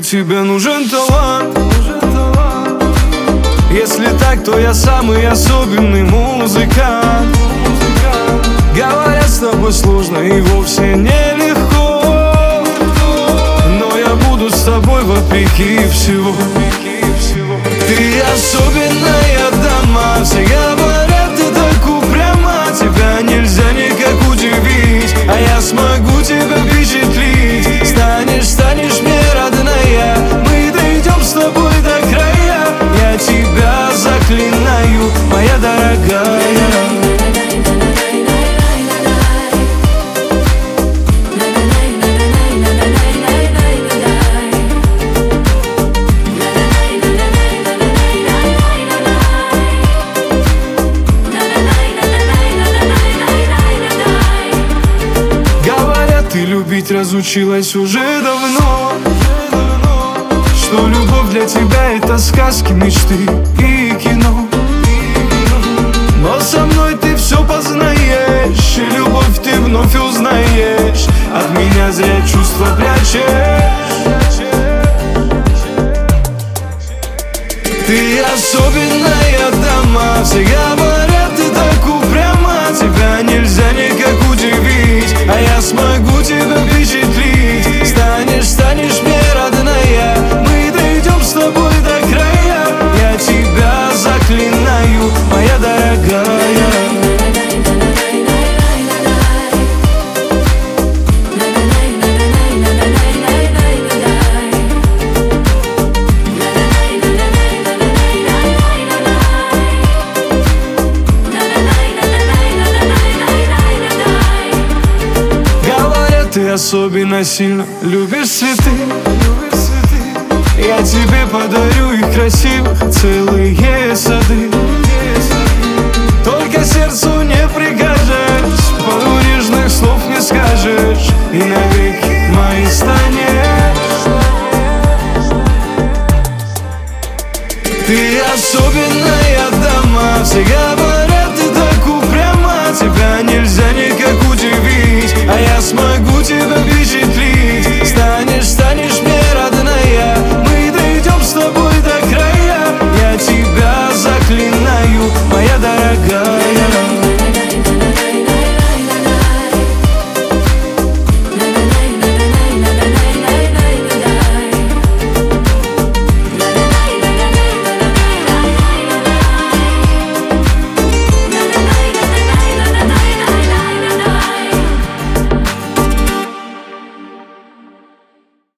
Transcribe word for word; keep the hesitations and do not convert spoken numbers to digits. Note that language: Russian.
тебе нужен талант. Если так, то я самый особенный музыкант. Говорят, с тобой сложно и вовсе нелегко, но я буду с тобой вопреки всего. Ты особенная дама, все говорят, ты так упряма. Тебя нельзя никак удивить, а я смогу тебя впечатлить. Станешь, станешь мне родная, мы дойдем с тобой до края. Я тебя заклинаю, моя дорогая. Ты любить разучилась уже давно, что любовь для тебя это сказки, мечты и кино. Но со мной ты все познаешь, и любовь ты вновь узнаешь. От меня зря чувства прячешь. Ты особенная дама, все говорят, ты так упряма. Тебя нельзя никак удивить, а я смогу тебя впечатлить. Станешь, станешь мне родная, мы дойдем с тобой до края. Я тебя заклинаю, моя дорогая. Ты особенно сильно любишь цветы. Я тебе подарю их красивых целые сады. Только сердцу не прикажешь, пару нежных слов не скажешь, и навеки моей станешь. Ты особенная дама, всегда.